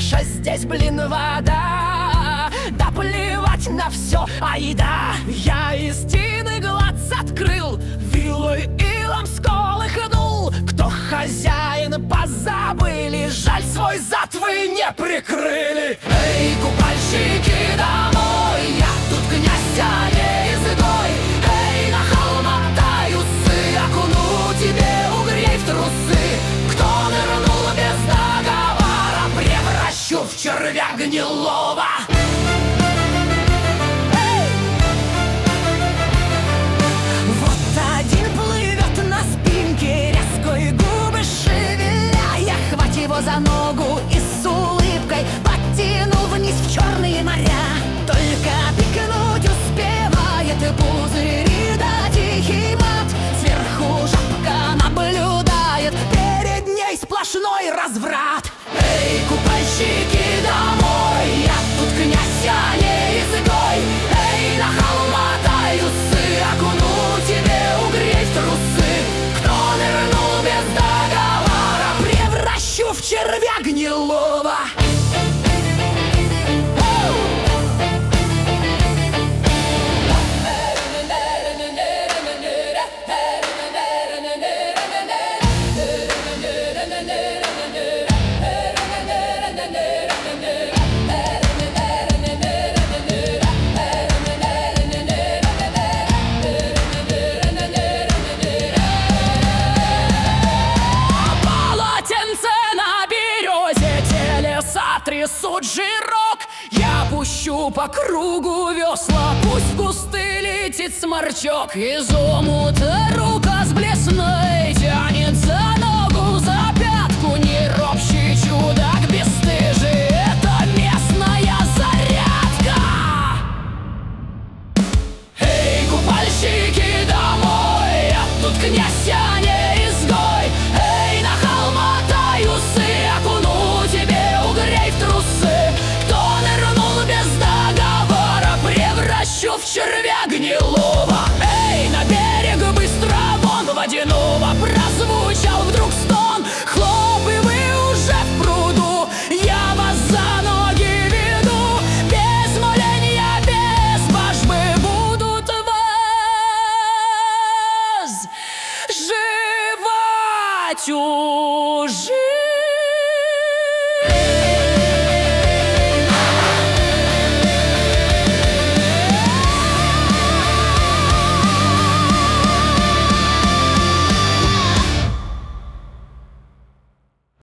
чаша, здесь, блин, вода. Да плевать на все, айда. Я истины глаз открыл, вилой илом сколыхнул. Кто хозяин, позабыли, жаль, свой зад вы не прикрыли. Эй, купальщики, домой, я тут князь, а не изгой. Эй, нахал, мотай усы, окуну тебе угрей в трусы. Кто нырнул без договора, превращу в червя гнилого. Вот один плывет на спинке, резкой губы шевеля. Я хвать его за ногу и с улыбкой подтяну вниз в черные моря. Только пикнуть успевает пузыри да тихий мат. Сверху жабка наблюдает, перед ней сплошной разврат. Эй, купальщики, домой, я тут князь, а не изгой. Эй, нахал, мотай усы, окуну тебе угреть трусы. Кто нырнул без договора, превращу в червя гнилого. Трясут жирок, я пущу по кругу весла, пусть в кусты летит сморчок. Из омута рука с блесной тянет за ногу, за пятку. Не ропщи, чудак бесстыжий, это местная зарядка. Эй, купальщики, домой, я тут князь, а не изгой. Эй, нахал, мотай усы, окуну тебе угрей в трусы. Кто нырнул без договора, превращу в червя гнилого. Эй, на берег быстро вон водяного, прозвучал вдруг стон. Хлоп, и вы уже в пруду, я вас за ноги веду. Без моления, без божбы будут вас жевать уже.